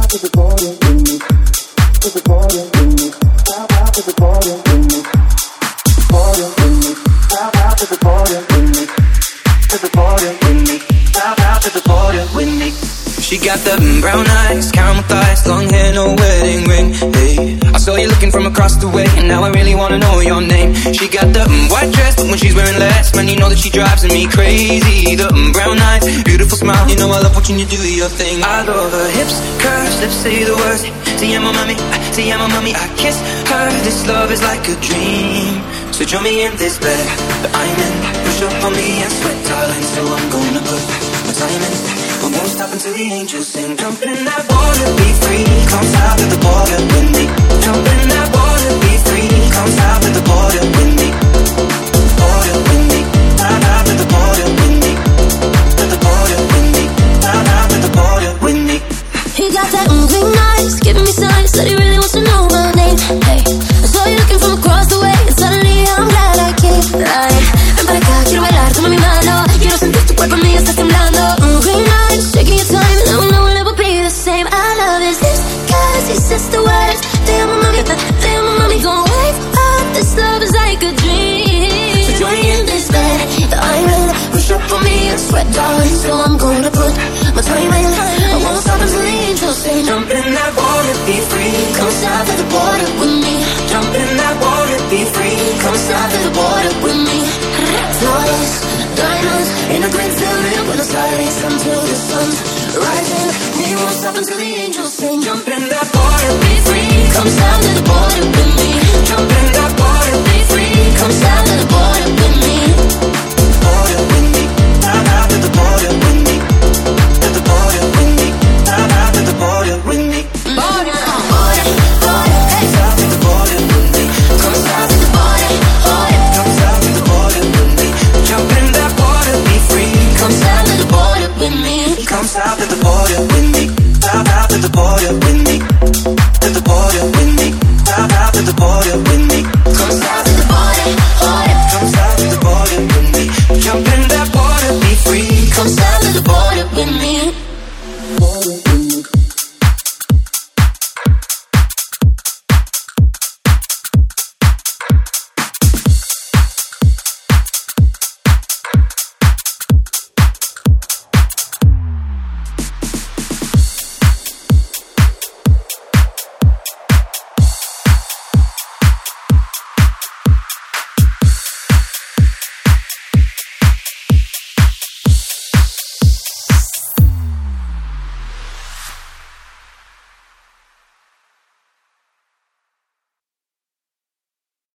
She got the brown eyes, caramel thighs, long hair, no wedding ring. Hey, I saw you looking from across the way, and now I really wanna know your name. She got the white dress, but when she's wearing less, man, you know that she drives me crazy. The brown eyes, beautiful smile, you know I love watching you do your thing. I love her hips, curves, lips say the words. Te amo mami, I kiss her. This love is like a dream. So join me in this bed that I'm in. Push up on me and sweat, darling. So I'm gonna put my time in. We won't stop until the angels sing. Jump in that water, be free. Come south of the border with me. Jump in that water, be free. Come south of the border with me. Border with me. Out of the border with me. To the border with me. Out of the border with me. He got that green eyes, giving me signs that he really wants to know my name. Hey, I saw you looking from across the way, and suddenly I'm glad I came. Like, ven para acá, quiero bailar, toma mi mano. Quiero sentir tu cuerpo en mí, estás temblando. Green eyes, shaking your time, and I know we'll never be the same. I love his lips, cause he says the words. Te amo mami, don't wake up. This love is like a dream. So join me in this bed that I'm in. Push up on me and sweat, darling. So I'm gonna put my time in. I won't stop until the angels say, jump in that water, be free. Come south of the border with me. Jump in that water, be free. Come south of the border with me. Flawless diamonds in a great building, Buenos Aires until the sun's rising. We won't stop until the angels sing. Jump in that water, be free. Come south of the border with me. Jump in that water, be free. Come south of the border with me. Border with me. Out of the border with me. To the border with me. Out of the border with me. Border, hey. South of the border with me. Come south of the border, Come south of the border with me. Jump in that water, be free. Come south of the border with me. Come south of the border with me. Out of the border with me. To the border with me. Out of the border with me. Come south of the border, Come south of the border with me. Jump in that water, be free. Come south of the border with me.